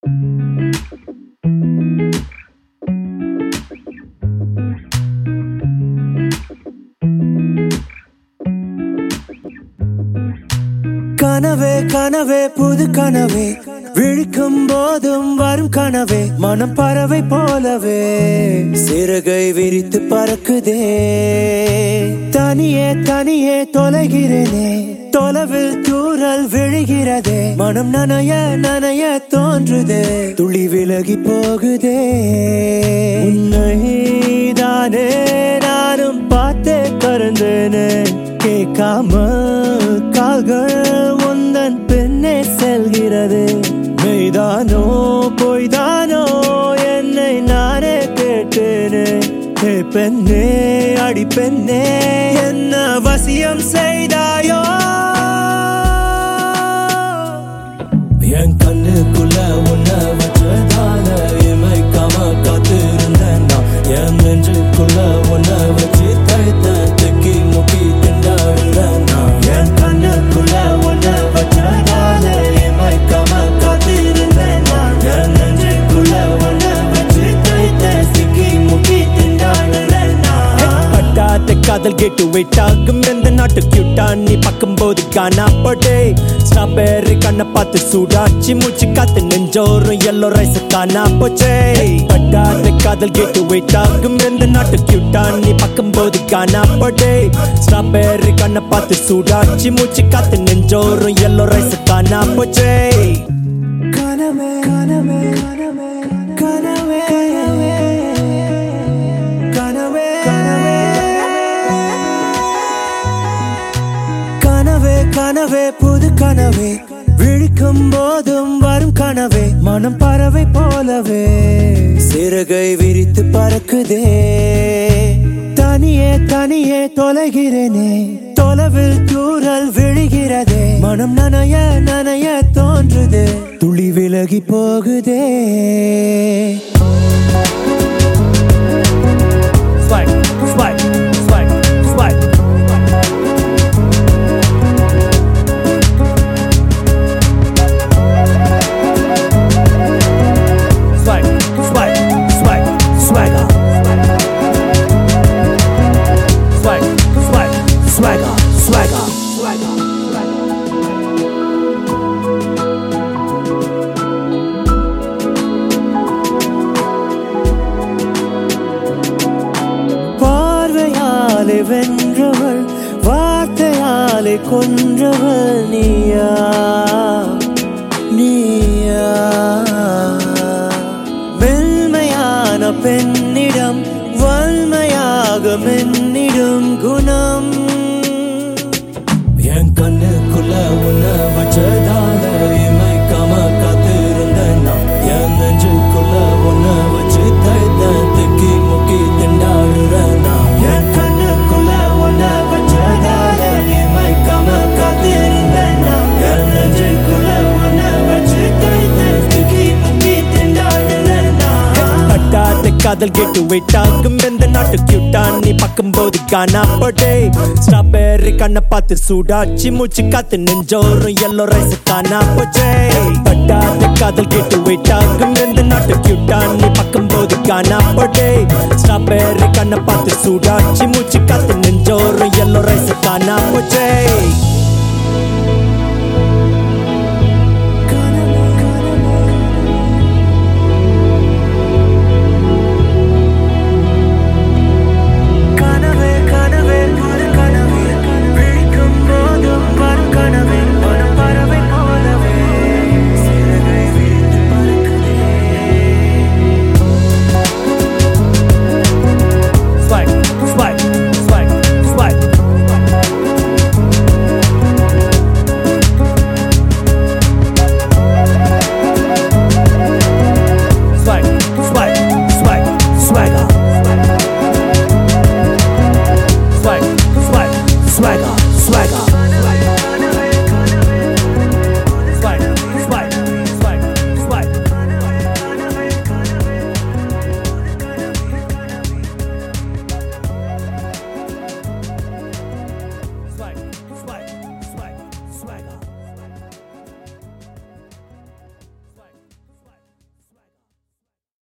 கனவே கனவே புது கனவே விழிக்கும் போதும் வரும் கனவே மனம் பறவை போலவே சிறகை விரித்து பறக்குதே தனியே தனியே தொலைகிறேனே தொலைவில் தூரல் விழுகிறதே மனம் நனைய நனைய தோன்றுதே துளி விலகி போகுதே உன்னை தானே நானும் பார்த்தே கறந்தேனே கேட்காம கால்கள் உந்தன் பின்னே செல்கிறது மெய்தானோ பொய்தானோ என்னை நானே கேட்டேனே பெண்ணே அடி பெண்ணே என்ன வசியம் செய்தாயோ என் கண்ணுக்குள்ள உன்னை வச்சதால இமைக்காம காத்திருந்தேன் நான் என் நெஞ்சுக்குள்ள உன்னை வச்சு தைத்த தெக்கி முக்கி திண்டாடுறேன் நான் என் கண்ணுக்குள்ள உன்னை வச்சதால இமைக்காம காத்திருந்தேன் நான் என் நெஞ்சுக்குள்ள உன்னை வச்சு தைத்த தெக்கி முக்கி திண்டாடுறேன் நான் பட்டாத காதல் கேட்டு வெயிட் ஆகும் எந்த நாட்டு கியூட்டா நீ பார்க்கும்போது காணா போட்டே ஸ்ட்ராபெர்ரி கண்ணை பார்த்து சூடாச்சி மூச்சு காத்து நெஞ்சோறும் எல்லோ ரைஸ் காணா போச்சே பட்டாத காதல் கேட்டு வெயிட் ஆகும் எந்த நாட்டு கியூட்டா நீ பார்க்கும்போது காணா போட்டே ஸ்ட்ராபெர்ரி கண்ணை பார்த்து சூடாச்சி மூச்சு காத்து நெஞ்சோறும் எல்லோ ரைஸ் காணா போச்சே கனவே கனவே கனவே கனவே கனவே கனவே கனவே புது கனவே விழிக்கும் போதும் வரும் கனவே மனம் பறவை போலவே சிறகை விரித்து பறக்குதே தனியே தனியே தொலைகிறேனே தொலைவில் தூரல் விழுகிறதே மனம் நனைய நனைய தோன்றுதே துளி விலகி போகுதே Swag, swag, swag, swag. Swag, swag, swag, swagger. Swag, swag, swagger, swagger, swagger. பார்வையாலே வென்றவள் வார்த்தையாலே கொன்றவள் நீயா நீயா மென்மையான பெண்ணிடம் வன்மையாக மென்னிடும் குணம் என் கண்ணுக்குள்ள உன்னை வச்சதால இமைக்காம காத்திருந்தேன் நான் என் நெஞ்சுக்குள்ள உன்னை வச்சு தைத்த தெக்கி முக்கி திண்டாடுறேன் நான் என் கண்ணுக்குள்ள உன்னை வச்சதால இமைக்காம காத்திருந்தேன் நான் என் நெஞ்சுக்குள்ள உன்னை வச்சு தைத்த தெக்கி முக்கி திண்டாடுறேன் நான் பட்டாத காதல் கேட்டு வெயிட் ஆகும் எந்த நாட்டு கியூட்டா நீ பார்க்கும்போது காணா போட்டே ஸ்ட்ராபெர்ரி கண்ணை பார்த்து சூடாச்சி மூச்சு காத்து நெஞ்சோறும் எல்லோ ரைஸ் காணா போச்சே பட்டாத காதல் கேட்டு வெயிட் ஆகும் எந்த நாட்டு கியூட்டா நீ பார்க்கும்போது காணா போட்டே ஸ்ட்ராபெர்ரி கண்ணை பார்த்து சூடாச்சி மூச்சு காத்து நெஞ்சோறும் எல்லோ ரைஸ் காணா போச்சே